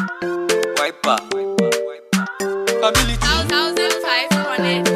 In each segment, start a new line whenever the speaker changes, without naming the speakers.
Wiper. Ability.
1500.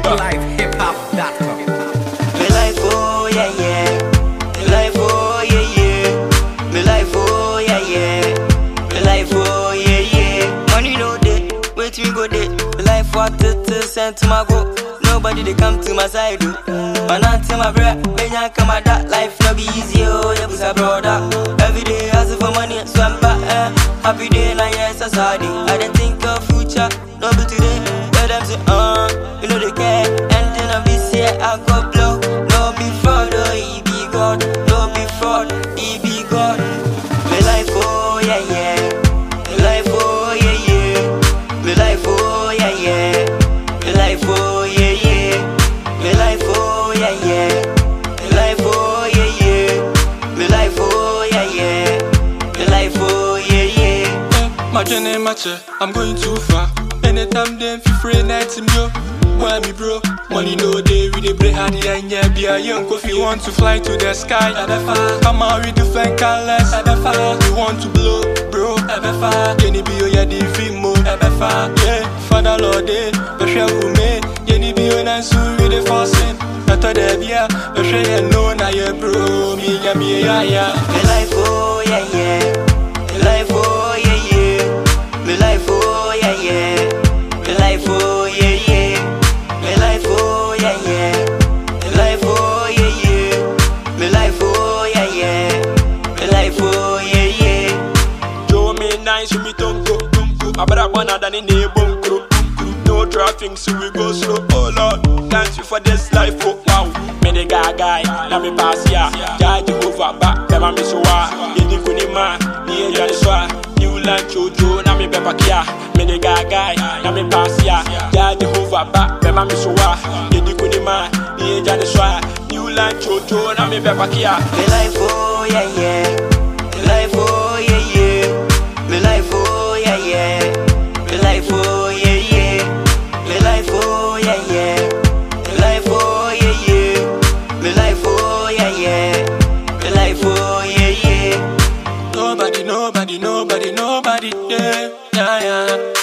Hiplifehip-hop.com.
Me life, oh yeah yeah. Me life, oh yeah yeah. Me life, oh yeah yeah. Me life, oh yeah yeah. Money no day, wait me go day. Me life what to send to my go. Nobody they come to my side, oh. Man, I tell my brother, when I come at that life, no be easy, oh, yeah, but brother. Every day, hustle for money, so I'm back, happy day, now, yes, I'm sorry. I don't think of future, no be today. Tell them, say, you know they care. And then I'll be say, I go blow. No be fraud, oh, he be God. No be fraud, he be God. Me life, oh, yeah, yeah. Me life, oh, yeah, yeah. Me life, oh, yeah, yeah. Me life, oh, yeah, yeah. Me life, oh, yeah, yeah. Me life, oh, yeah, yeah. Me life, oh, yeah, yeah. Me life, oh, yeah, yeah.
My journey matter, I'm going too far. Anytime them feel free night to me, why me bro? Money no day, we dey play hard and yeah, be a young coffee. Want to fly to the sky, come out with different colors. We want to blow, bro. Jenny be your the film, yeah. Father Lord, but share who me. Jenny be your nice with the forcing. Not a day, yeah, but share no na yeah, bro. Me yeah.
Me life, oh yeah yeah. Me life, oh yeah yeah. Me life, oh yeah yeah. Me life, oh yeah yeah. Me life, oh yeah yeah. Me life, oh yeah yeah. Me life, oh yeah yeah. Me life, oh yeah yeah.
Joe me nice, me tonko. Abra bana than in the bunkro. No traffic, so we go slow. Oh Lord, thank you for this life, oh wow. Me the guy, na me pass ya. Judge over back, never miss wa. Yedi kunima, ni ya swa. New land chojo, na me bepa kia. Me the guy, na me pass ya. Judge over back, never miss wa. Yedi kunima, ni ya swa. New land chojo, na me bepa kia.
Me life, oh yeah yeah. Me life, oh yeah yeah. Me life, oh yeah yeah. Me life, oh yeah yeah. Me life, oh yeah yeah. Me life, oh yeah yeah. Me life, oh yeah yeah. Me life, oh yeah yeah.
Nobody, yeah.